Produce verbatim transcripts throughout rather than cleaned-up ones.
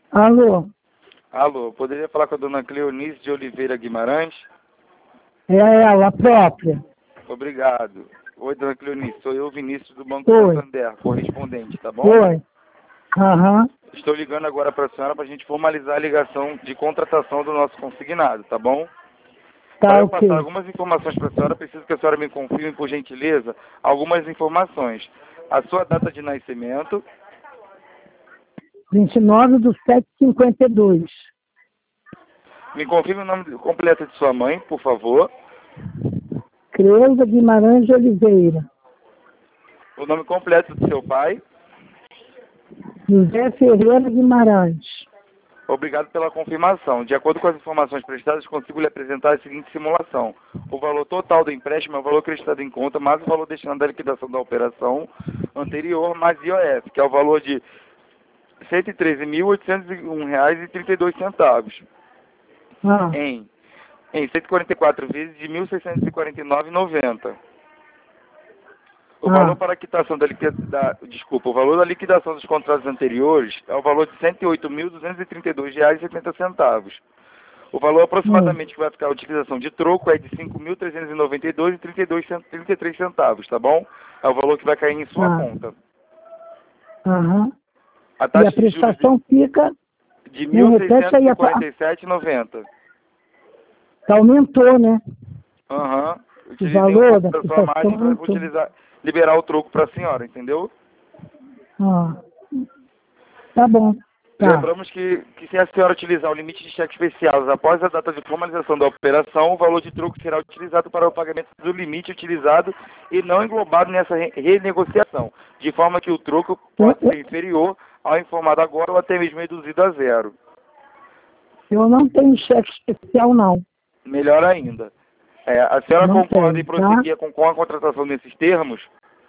Alô? Alô, poderia falar com a dona Cleonice de Oliveira Guimarães? É ela própria. Obrigado. Oi, dona Cleonice, sou eu, Vinícius, do Banco Oi. Santander, correspondente, tá bom? Oi. Aham. Estou ligando agora para a senhora para a gente formalizar a ligação de contratação do nosso consignado, tá bom? Para Tá eu ok. passar algumas informações para a senhora, preciso que a senhora me confirme, por gentileza, algumas informações. A sua data de nascimento, vinte e nove do sete de cinquenta e dois. me confirme o nome completo de sua mãe, por favor. Creuza Guimarães de Oliveira. O nome completo do seu pai. José Ferreira Guimarães. Obrigado pela confirmação. De acordo com as informações prestadas, consigo lhe apresentar a seguinte simulação. O valor total do empréstimo é o valor acreditado em conta, mais o valor destinado à liquidação da operação anterior, mais I O F, que é o valor de cento e treze mil, oitocentos e um reais e trinta e dois centavos. Ah, Em, em cento e quarenta e quatro vezes de mil seiscentos e quarenta e nove reais e noventa centavos. O Ah. valor para a quitação da, liquida, da, desculpa, o valor da liquidação dos contratos anteriores é o valor de cento e oito mil, duzentos e trinta e dois reais e setenta centavos. O valor aproximadamente hum. que vai ficar a utilização de troco é de cinco mil, trezentos e noventa e dois reais e trinta e três centavos, tá bom? É o valor que vai cair em sua Ah. conta. Aham. A E taxa a de juros prestação fica... de Me mil repete seiscentos aí e a... quarenta e sete reais e noventa centavos. Aumentou, né? Aham. O Utilizei um valor pouco da da sua prestação margem para aumentou. utilizar, liberar o troco para a senhora, entendeu? Ah. Tá bom. Tá. Lembramos que, que se a senhora utilizar o limite de cheque especial após a data de formalização da operação, o valor de troco será utilizado para o pagamento do limite utilizado e não englobado nessa re renegociação, de forma que o troco pode Eu, ser inferior ao informado agora ou até mesmo reduzido a zero. eu não tenho cheque especial, não. Melhor ainda. É, a senhora Não concorda tenho, em tá? prosseguir com, com a contratação nesses termos?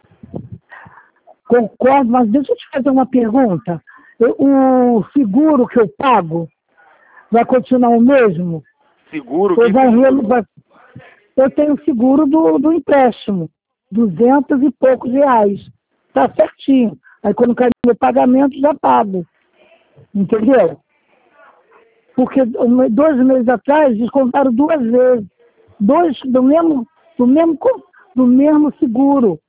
Concordo, mas deixa eu te fazer uma pergunta. Eu- o seguro que eu pago vai continuar o mesmo? Seguro? Ou Que vai seguro? renovar? Eu tenho seguro do, do empréstimo, duzentos e poucos reais. Tá certinho. Aí quando cai meu pagamento, já pago. Entendeu? Porque um- dois meses atrás descontaram duas vezes. Dois do mesmo, do mesmo, co- do mesmo seguro.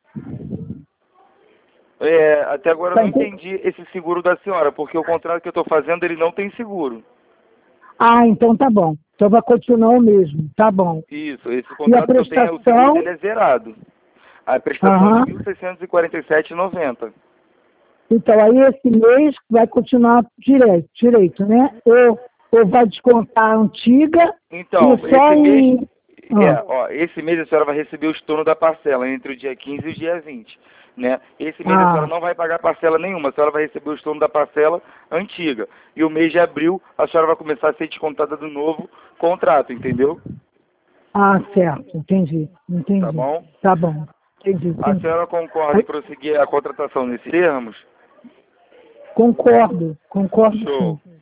É, até agora eu Tá não ente- entendi esse seguro da senhora, porque o contrato que eu estou fazendo, ele não tem seguro. Ah, então tá bom. Então vai continuar o mesmo. Tá bom. Isso, esse E a contrato que eu tenho, o seguro prestação? dele é zerado. A prestação é Aham. de mil seiscentos e quarenta e sete reais e noventa centavos. Então aí esse mês vai continuar direito, direito, né? Ou, ou vai descontar a antiga Então, e só esse mês, em... é, Ah, ó, esse mês a senhora vai receber o estorno da parcela entre o dia quinze e o dia vinte, né? Esse mês a senhora ah, não vai pagar parcela nenhuma, a senhora vai receber o estorno da parcela antiga. E o mês de abril a senhora vai começar a ser descontada do novo contrato, entendeu? ah, certo, entendi, entendi. Tá bom? Tá bom, entendi, A entendi. senhora concorda em Aí, prosseguir a contratação nesses termos? concordo, concordo Show. sim.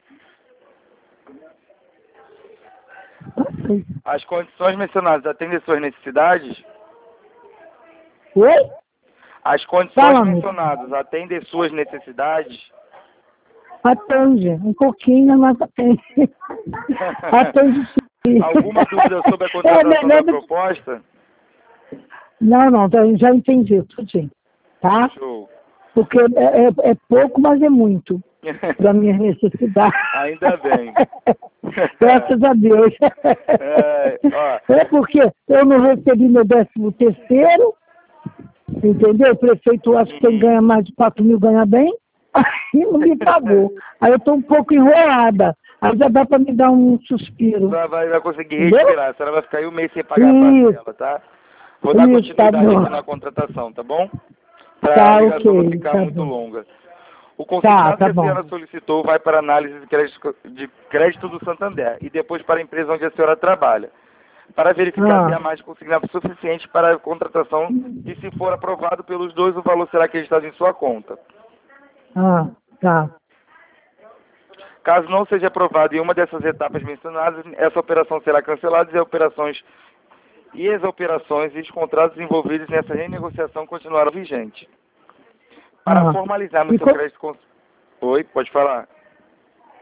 Tá feito. As condições mencionadas atendem suas necessidades? Oi? As condições Fala, amigo. mencionadas atendem suas necessidades? Atende, um pouquinho, mas atende. Atende sim. Alguma dúvida sobre a É contratação melhor da do que... proposta? Não, não, tá, já entendi, tudinho, tá? Show. Porque é, é, é pouco, mas é muito para minha necessidade. Ainda bem. Graças a Deus. É, ó. É porque eu não recebi meu décimo terceiro, entendeu? O prefeito acha que quem ganha mais de quatro mil ganha bem, aí não me pagou. Aí eu estou um pouco enrolada. Aí já dá para me dar um suspiro. Vai, vai, vai conseguir Entendeu? respirar. A senhora vai ficar aí um mês sem pagar a Isso, parcela, tá? Vou dar isso, tá continuidade bom. aqui na contratação, tá bom? Para a Tá ligação não ok, ficar tá muito bom. longa. O Tá, consignado tá que a bom. senhora solicitou vai para análise de crédito, de crédito do Santander e depois para a empresa onde a senhora trabalha, para verificar se Ah, há mais consignado suficiente para a contratação e se for aprovado pelos dois, o valor será acreditado em sua conta. ah, tá. Caso não seja aprovado em uma dessas etapas mencionadas, essa operação será cancelada e as operações e as operações e os contratos envolvidos nessa renegociação continuarão vigentes. Para Ah. formalizarmos E seu co- crédito... Cons... Oi, pode falar.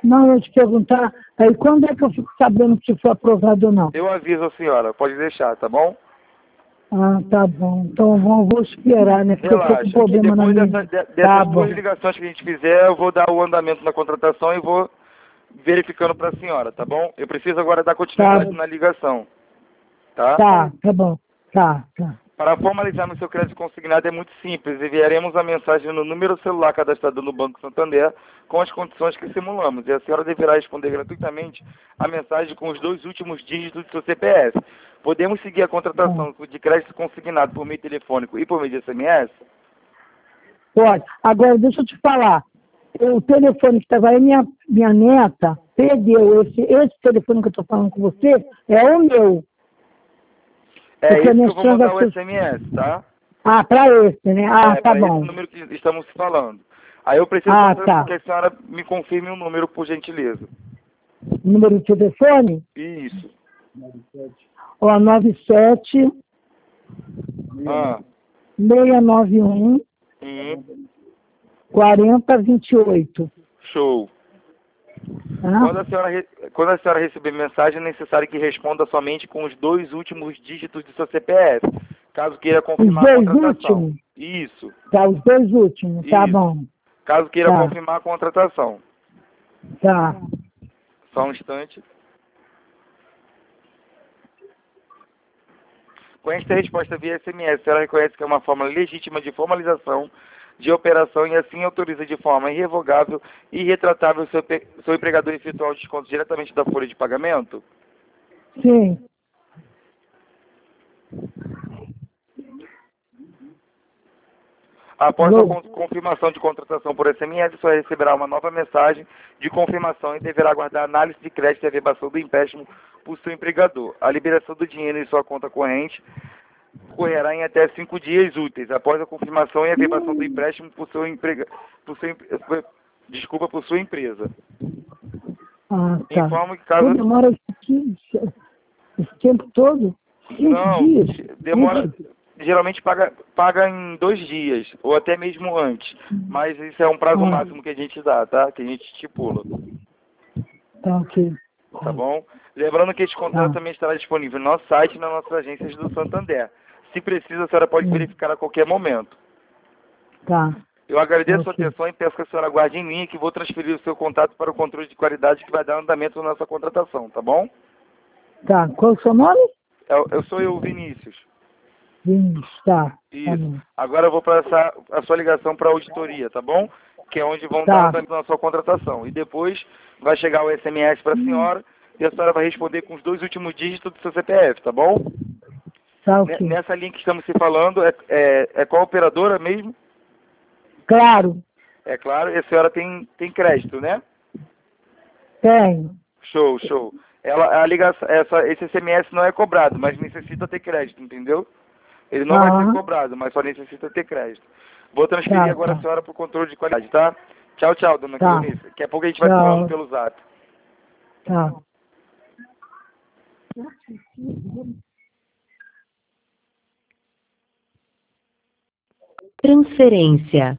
Não, eu ia te perguntar, aí quando é que eu fico sabendo se foi aprovado ou não? Eu aviso a senhora, pode deixar, tá bom? Ah, tá bom. Então vou, vou esperar, né? Porque eu tô com Relaxa, que problema na depois minha... dessa, de- Tá dessas duas bom, ligações que a gente fizer, eu vou dar o andamento na contratação e vou verificando para a senhora, tá bom? Eu preciso agora dar continuidade tá, na ligação, tá? tá, tá bom. Tá, tá. Para formalizarmos seu crédito consignado é muito simples. Enviaremos a mensagem no número celular cadastrado no Banco Santander com as condições que simulamos. E a senhora deverá responder gratuitamente a mensagem com os dois últimos dígitos do seu C P F. Podemos seguir a Tá. contratação de crédito consignado por meio telefônico e por meio de S M S? Pode. Agora, deixa eu te falar. O telefone que estava aí, minha, minha neta perdeu. Esse, esse telefone que eu estou falando com você é o meu. É Porque isso que minhas eu vou mandar o transações... S M S, tá? Ah, para esse, né? Ah, É, tá para esse bom. número que estamos falando. Aí eu preciso Ah, só tá. que a senhora me confirme um número, por gentileza. Número de telefone? Isso. Ó, nove sete Ah. seis nove um Hum. quatro zero dois oito. Show. Tá? Quando a, senhora, re- quando a senhora receber mensagem, é necessário que responda somente com os dois últimos dígitos do seu C P F, caso queira Os confirmar a dois contratação. últimos? Isso, Tá, os dois últimos. Tá isso. bom. Caso queira Tá, confirmar a contratação. tá. Só um instante. Com esta resposta via S M S, a senhora reconhece que é uma forma legítima de formalização de operação e assim autoriza de forma irrevogável e irretratável seu, pe- seu empregador efetuar o desconto diretamente da folha de pagamento? Sim. Após a Alô? con- confirmação de contratação por S M S, a senhora receberá uma nova mensagem de confirmação e deverá aguardar a análise de crédito e a verbação do empréstimo por seu empregador. A liberação do dinheiro em sua conta corrente ocorrerá em até cinco dias úteis, após a confirmação e a verbação do empréstimo por seu emprega... por seu... empre- desculpa, por sua empresa. Ah, tá. Informo que Pô, caso... demora esse, esse esse tempo todo? Cinco Não, dias? demora... Puxa. Geralmente paga, paga em dois dias, ou até mesmo antes. Mas isso é um prazo Ah, máximo que a gente dá, tá? Que a gente estipula. tá, ok. Tá bom? Lembrando que este contrato Tá. também estará disponível no nosso site e nas nossas agências do Santander. Se precisa, a senhora pode Hum, verificar a qualquer momento. Tá. Eu agradeço a sua Ok. atenção e peço que a senhora aguarde em linha que vou transferir o seu contato para o controle de qualidade que vai dar andamento na nossa contratação, tá bom? Tá. Qual é o seu nome? Eu, eu sou eu, Vinícius. Vinícius. Tá. Tá Isso. bom. Agora eu vou passar a sua ligação para a auditoria, tá bom? Que é onde vão dar Tá. andamento na sua contratação. E depois vai chegar o S M S para a senhora e a senhora vai responder com os dois últimos dígitos do seu C P F, tá bom? Tá, Ne- ok. Nessa linha que estamos se falando, é, é, é qual operadora mesmo? Claro. É claro, e a senhora tem, tem crédito, né? Tenho. Show, show. Ela, a ligação, essa, esse S M S não é cobrado, mas necessita ter crédito, entendeu? Ele não vai ser Aham. cobrado, mas só necessita ter crédito. Vou transferir Tá, agora a tá. senhora para o controle de qualidade, tá? Tchau, tchau, dona Tá. Cleonice. Daqui a pouco a gente vai se falando Tchau. pelo zap. Tá. Transferência.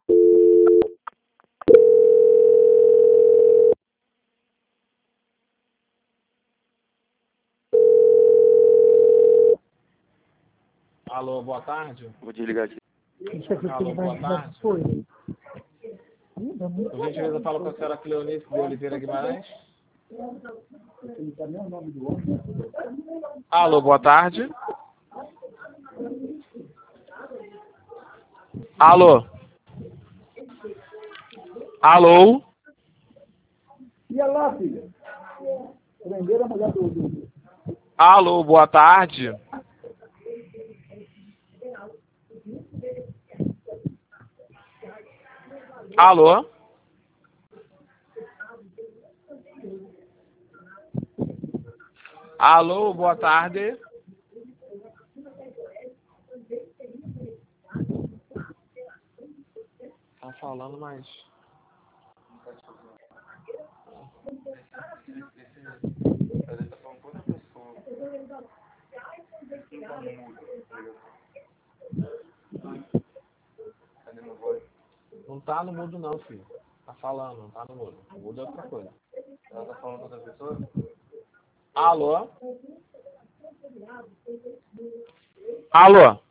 Alô, boa tarde. Vou desligar aqui. Deixa eu ver se Alô, ele vai boa dar tarde. folha. Ih, dá muito Por gentileza, falo com a senhora Cleonice de Oliveira Guimarães. Alô, boa tarde. Alô. Alô. E lá, filha? Prenderam a mulher do... do- Alô, boa tarde. Alô. Alô, boa tarde. Tá falando, mas... Não tá no mudo não, filho. Tá falando, não tá no mudo. O mudo é outra coisa. Ela tá falando com outra pessoa? Alô? Alô?